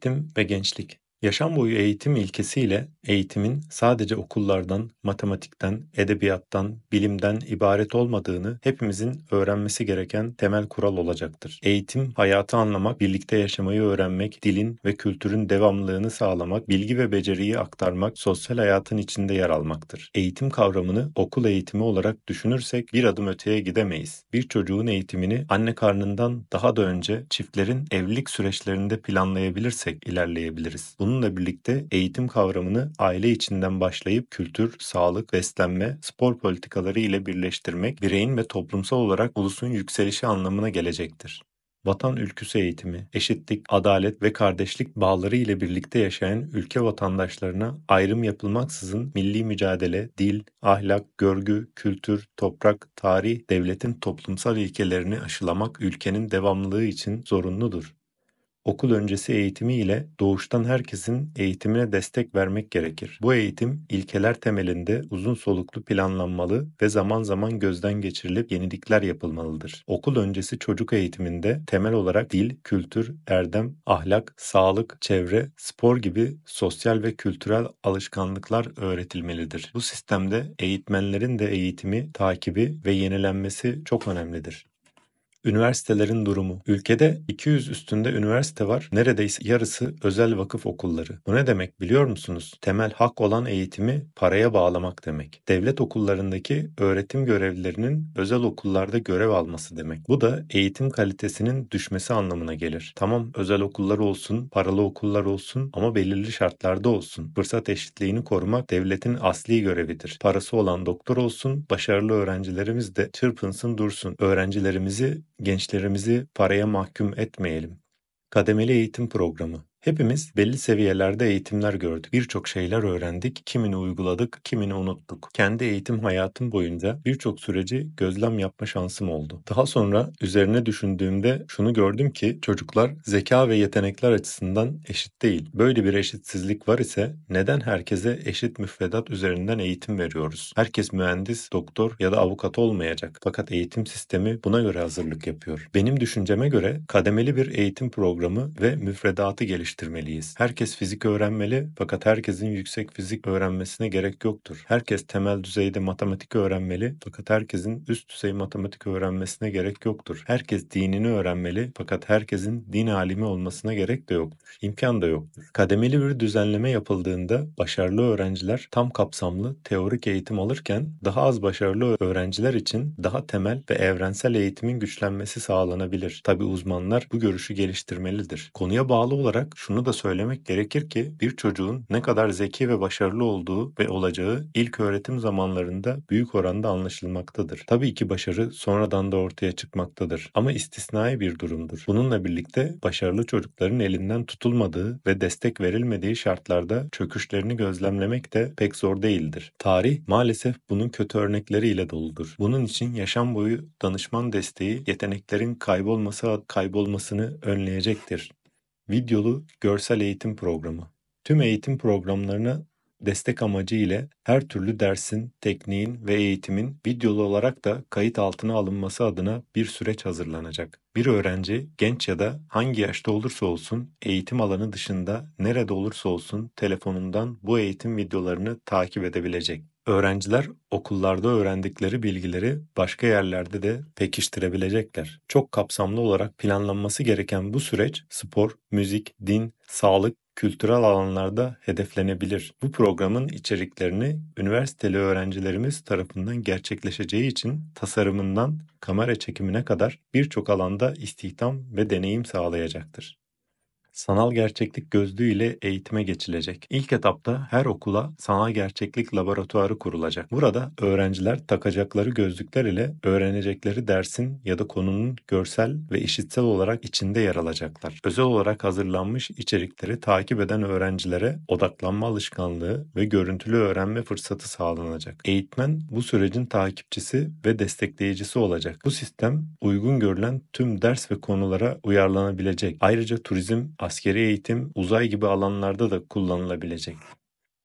Eğitim ve gençlik. Yaşam boyu eğitim ilkesiyle eğitimin sadece okullardan, matematikten, edebiyattan, bilimden ibaret olmadığını hepimizin öğrenmesi gereken temel kural olacaktır. Eğitim, hayatı anlamak, birlikte yaşamayı öğrenmek, dilin ve kültürün devamlılığını sağlamak, bilgi ve beceriyi aktarmak, sosyal hayatın içinde yer almaktır. Eğitim kavramını okul eğitimi olarak düşünürsek bir adım öteye gidemeyiz. Bir çocuğun eğitimini anne karnından daha da önce çiftlerin evlilik süreçlerinde planlayabilirsek ilerleyebiliriz. Bununla birlikte eğitim kavramını aile içinden başlayıp kültür, sağlık, beslenme, spor politikaları ile birleştirmek bireyin ve toplumsal olarak ulusun yükselişi anlamına gelecektir. Vatan ülküsü eğitimi, eşitlik, adalet ve kardeşlik bağları ile birlikte yaşayan ülke vatandaşlarına ayrım yapılmaksızın milli mücadele, dil, ahlak, görgü, kültür, toprak, tarih, devletin toplumsal ilkelerini aşılamak ülkenin devamlılığı için zorunludur. Okul öncesi eğitimi ile doğuştan herkesin eğitimine destek vermek gerekir. Bu eğitim ilkeler temelinde uzun soluklu planlanmalı ve zaman zaman gözden geçirilip yenilikler yapılmalıdır. Okul öncesi çocuk eğitiminde temel olarak dil, kültür, erdem, ahlak, sağlık, çevre, spor gibi sosyal ve kültürel alışkanlıklar öğretilmelidir. Bu sistemde eğitmenlerin de eğitimi, takibi ve yenilenmesi çok önemlidir. Üniversitelerin durumu. Ülkede 200 üstünde üniversite var. Neredeyse yarısı özel vakıf okulları. Bu ne demek biliyor musunuz? Temel hak olan eğitimi paraya bağlamak demek. Devlet okullarındaki öğretim görevlilerinin özel okullarda görev alması demek. Bu da eğitim kalitesinin düşmesi anlamına gelir. Tamam, özel okullar olsun, paralı okullar olsun ama belirli şartlarda olsun. Fırsat eşitliğini korumak devletin asli görevidir. Parası olan doktor olsun, başarılı öğrencilerimiz de çırpınsın dursun. Gençlerimizi paraya mahkum etmeyelim. Kademeli eğitim programı. Hepimiz belli seviyelerde eğitimler gördük. Birçok şeyler öğrendik, kimini uyguladık, kimini unuttuk. Kendi eğitim hayatım boyunca birçok süreci gözlem yapma şansım oldu. Daha sonra üzerine düşündüğümde şunu gördüm ki çocuklar zeka ve yetenekler açısından eşit değil. Böyle bir eşitsizlik var ise neden herkese eşit müfredat üzerinden eğitim veriyoruz? Herkes mühendis, doktor ya da avukat olmayacak. Fakat eğitim sistemi buna göre hazırlık yapıyor. Benim düşünceme göre kademeli bir eğitim programı ve müfredatı geliştirmeliyiz. Herkes fizik öğrenmeli fakat herkesin yüksek fizik öğrenmesine gerek yoktur. Herkes temel düzeyde matematik öğrenmeli fakat herkesin üst düzey matematik öğrenmesine gerek yoktur. Herkes dinini öğrenmeli fakat herkesin din alimi olmasına gerek de yoktur. İmkan da yoktur. Kademeli bir düzenleme yapıldığında başarılı öğrenciler tam kapsamlı teorik eğitim alırken daha az başarılı öğrenciler için daha temel ve evrensel eğitimin güçlenmesi sağlanabilir. Tabii uzmanlar bu görüşü geliştirmelidir. Konuya bağlı olarak şunu da söylemek gerekir ki bir çocuğun ne kadar zeki ve başarılı olduğu ve olacağı ilk öğretim zamanlarında büyük oranda anlaşılmaktadır. Tabii ki başarı sonradan da ortaya çıkmaktadır ama istisnai bir durumdur. Bununla birlikte başarılı çocukların elinden tutulmadığı ve destek verilmediği şartlarda çöküşlerini gözlemlemek de pek zor değildir. Tarih maalesef bunun kötü örnekleriyle doludur. Bunun için yaşam boyu danışman desteği yeteneklerin kaybolmasını önleyecektir. Videolu görsel eğitim programı. Tüm eğitim programlarına destek amacı ile her türlü dersin, tekniğin ve eğitimin videolu olarak da kayıt altına alınması adına bir süreç hazırlanacak. Bir öğrenci, genç ya da hangi yaşta olursa olsun eğitim alanı dışında nerede olursa olsun telefonundan bu eğitim videolarını takip edebilecek. Öğrenciler okullarda öğrendikleri bilgileri başka yerlerde de pekiştirebilecekler. Çok kapsamlı olarak planlanması gereken bu süreç spor, müzik, din, sağlık, kültürel alanlarda hedeflenebilir. Bu programın içeriklerini üniversiteli öğrencilerimiz tarafından gerçekleşeceği için tasarımından kamera çekimine kadar birçok alanda istihdam ve deneyim sağlayacaktır. Sanal gerçeklik gözlüğü ile eğitime geçilecek. İlk etapta her okula sanal gerçeklik laboratuvarı kurulacak. Burada öğrenciler takacakları gözlükler ile öğrenecekleri dersin ya da konunun görsel ve işitsel olarak içinde yer alacaklar. Özel olarak hazırlanmış içerikleri takip eden öğrencilere odaklanma alışkanlığı ve görüntülü öğrenme fırsatı sağlanacak. Eğitmen bu sürecin takipçisi ve destekleyicisi olacak. Bu sistem uygun görülen tüm ders ve konulara uyarlanabilecek. Ayrıca turizm, askeri eğitim, uzay gibi alanlarda da kullanılabilecek.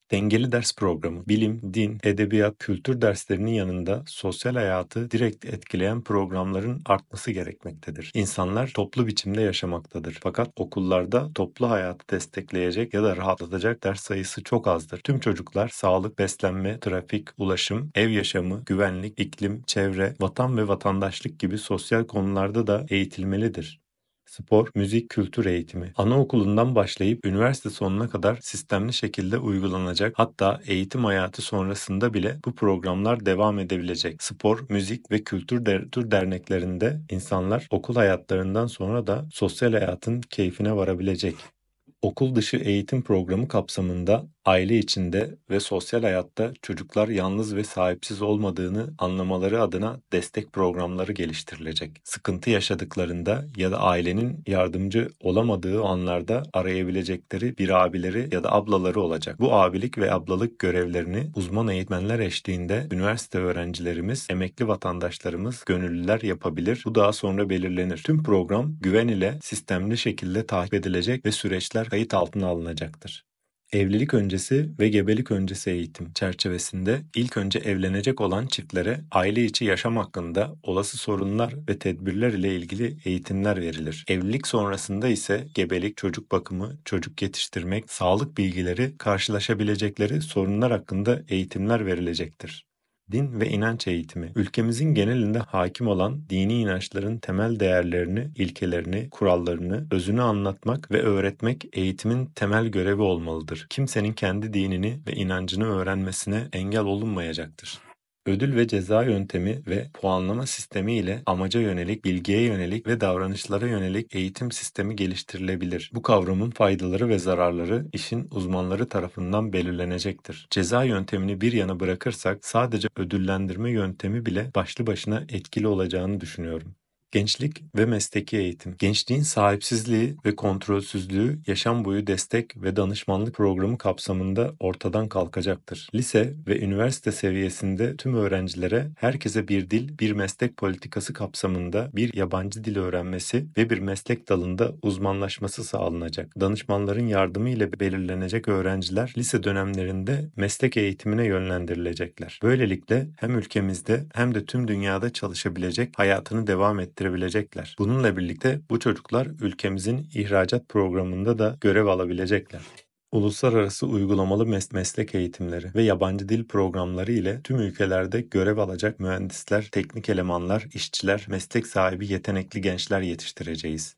Dengeli ders programı, bilim, din, edebiyat, kültür derslerinin yanında sosyal hayatı direkt etkileyen programların artması gerekmektedir. İnsanlar toplu biçimde yaşamaktadır. Fakat okullarda toplu hayatı destekleyecek ya da rahatlatacak ders sayısı çok azdır. Tüm çocuklar sağlık, beslenme, trafik, ulaşım, ev yaşamı, güvenlik, iklim, çevre, vatan ve vatandaşlık gibi sosyal konularda da eğitilmelidir. Spor, müzik, kültür eğitimi. Anaokulundan başlayıp üniversite sonuna kadar sistemli şekilde uygulanacak, hatta eğitim hayatı sonrasında bile bu programlar devam edebilecek. Spor, müzik ve kültür derneklerinde insanlar okul hayatlarından sonra da sosyal hayatın keyfine varabilecek. Okul dışı eğitim programı kapsamında aile içinde ve sosyal hayatta çocuklar yalnız ve sahipsiz olmadığını anlamaları adına destek programları geliştirilecek. Sıkıntı yaşadıklarında ya da ailenin yardımcı olamadığı anlarda arayabilecekleri bir abileri ya da ablaları olacak. Bu abilik ve ablalık görevlerini uzman eğitmenler eşliğinde üniversite öğrencilerimiz, emekli vatandaşlarımız, gönüllüler yapabilir. Bu daha sonra belirlenir. Tüm program güven ile sistemli şekilde takip edilecek ve süreçler kayıt altına alınacaktır. Evlilik öncesi ve gebelik öncesi eğitim çerçevesinde ilk önce evlenecek olan çiftlere aile içi yaşam hakkında olası sorunlar ve tedbirler ile ilgili eğitimler verilir. Evlilik sonrasında ise gebelik, çocuk bakımı, çocuk yetiştirmek, sağlık bilgileri, karşılaşabilecekleri sorunlar hakkında eğitimler verilecektir. Din ve inanç eğitimi, ülkemizin genelinde hakim olan dini inançların temel değerlerini, ilkelerini, kurallarını, özünü anlatmak ve öğretmek eğitimin temel görevi olmalıdır. Kimsenin kendi dinini ve inancını öğrenmesine engel olunmayacaktır. Ödül ve ceza yöntemi ve puanlama sistemi ile amaca yönelik, bilgiye yönelik ve davranışlara yönelik eğitim sistemi geliştirilebilir. Bu kavramın faydaları ve zararları işin uzmanları tarafından belirlenecektir. Ceza yöntemini bir yana bırakırsak sadece ödüllendirme yöntemi bile başlı başına etkili olacağını düşünüyorum. Gençlik ve mesleki eğitim. Gençliğin sahipsizliği ve kontrolsüzlüğü yaşam boyu destek ve danışmanlık programı kapsamında ortadan kalkacaktır. Lise ve üniversite seviyesinde tüm öğrencilere herkese bir dil, bir meslek politikası kapsamında bir yabancı dil öğrenmesi ve bir meslek dalında uzmanlaşması sağlanacak. Danışmanların yardımı ile belirlenecek öğrenciler lise dönemlerinde meslek eğitimine yönlendirilecekler. Böylelikle hem ülkemizde hem de tüm dünyada çalışabilecek, hayatını devam ettirebilecekler. Bununla birlikte bu çocuklar ülkemizin ihracat programında da görev alabilecekler. Uluslararası uygulamalı meslek eğitimleri ve yabancı dil programları ile tüm ülkelerde görev alacak mühendisler, teknik elemanlar, işçiler, meslek sahibi yetenekli gençler yetiştireceğiz.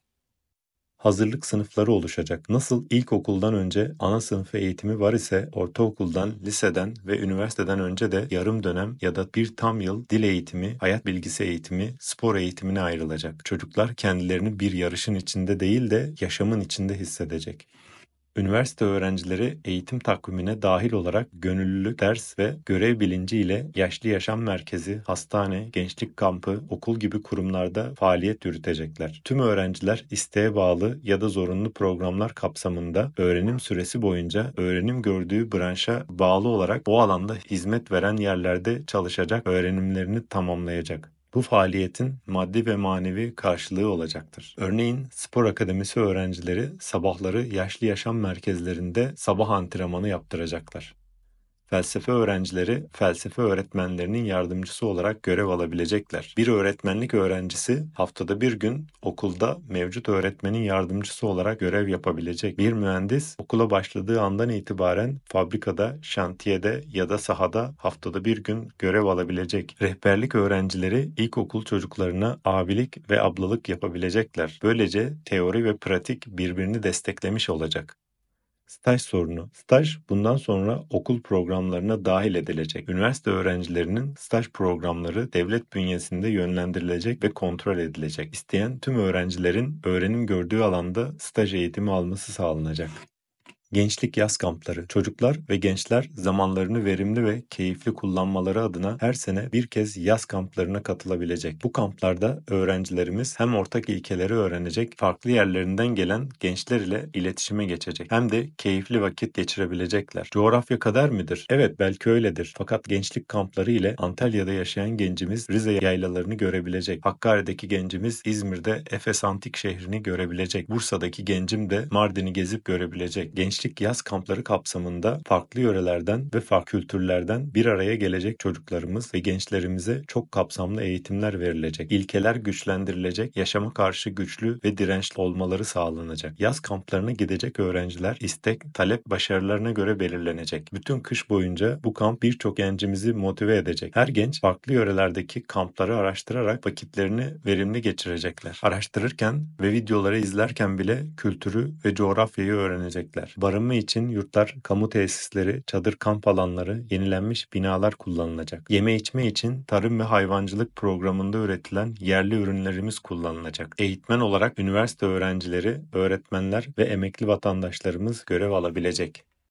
Hazırlık sınıfları oluşacak. Nasıl ilkokuldan önce ana sınıfı eğitimi var ise ortaokuldan, liseden ve üniversiteden önce de yarım dönem ya da bir tam yıl dil eğitimi, hayat bilgisi eğitimi, spor eğitimine ayrılacak. Çocuklar kendilerini bir yarışın içinde değil de yaşamın içinde hissedecek. Üniversite öğrencileri eğitim takvimine dahil olarak gönüllülük, ders ve görev bilinci ile yaşlı yaşam merkezi, hastane, gençlik kampı, okul gibi kurumlarda faaliyet yürütecekler. Tüm öğrenciler isteğe bağlı ya da zorunlu programlar kapsamında öğrenim süresi boyunca öğrenim gördüğü branşa bağlı olarak o alanda hizmet veren yerlerde çalışacak, öğrenimlerini tamamlayacak. Bu faaliyetin maddi ve manevi karşılığı olacaktır. Örneğin spor akademisi öğrencileri sabahları yaşlı yaşam merkezlerinde sabah antrenmanı yaptıracaklar. Felsefe öğrencileri felsefe öğretmenlerinin yardımcısı olarak görev alabilecekler. Bir öğretmenlik öğrencisi haftada bir gün okulda mevcut öğretmenin yardımcısı olarak görev yapabilecek. Bir mühendis okula başladığı andan itibaren fabrikada, şantiyede ya da sahada haftada bir gün görev alabilecek. Rehberlik öğrencileri ilkokul çocuklarına abilik ve ablalık yapabilecekler. Böylece teori ve pratik birbirini desteklemiş olacak. Staj sorunu. Staj bundan sonra okul programlarına dahil edilecek. Üniversite öğrencilerinin staj programları devlet bünyesinde yönlendirilecek ve kontrol edilecek. İsteyen tüm öğrencilerin öğrenim gördüğü alanda staj eğitimi alması sağlanacak. Gençlik yaz kampları. Çocuklar ve gençler zamanlarını verimli ve keyifli kullanmaları adına her sene bir kez yaz kamplarına katılabilecek. Bu kamplarda öğrencilerimiz hem ortak ilkeleri öğrenecek, farklı yerlerinden gelen gençler ile iletişime geçecek. Hem de keyifli vakit geçirebilecekler. Coğrafya kader midir? Evet, belki öyledir. Fakat gençlik kampları ile Antalya'da yaşayan gencimiz Rize yaylalarını görebilecek. Hakkari'deki gencimiz İzmir'de Efes Antik şehrini görebilecek. Bursa'daki gencim de Mardin'i gezip görebilecek. Gençlik gençlik yaz kampları kapsamında farklı yörelerden ve farklı kültürlerden bir araya gelecek çocuklarımız ve gençlerimize çok kapsamlı eğitimler verilecek. İlkeler güçlendirilecek, yaşama karşı güçlü ve dirençli olmaları sağlanacak. Yaz kamplarına gidecek öğrenciler istek, talep, başarılarına göre belirlenecek. Bütün kış boyunca bu kamp birçok gencimizi motive edecek. Her genç farklı yörelerdeki kampları araştırarak vakitlerini verimli geçirecekler. Araştırırken ve videoları izlerken bile kültürü ve coğrafyayı öğrenecekler. Barınma için yurtlar, kamu tesisleri, çadır kamp alanları, yenilenmiş binalar kullanılacak. Yeme içme için tarım ve hayvancılık programında üretilen yerli ürünlerimiz kullanılacak. Eğitmen olarak üniversite öğrencileri, öğretmenler ve emekli vatandaşlarımız görev alabilecek.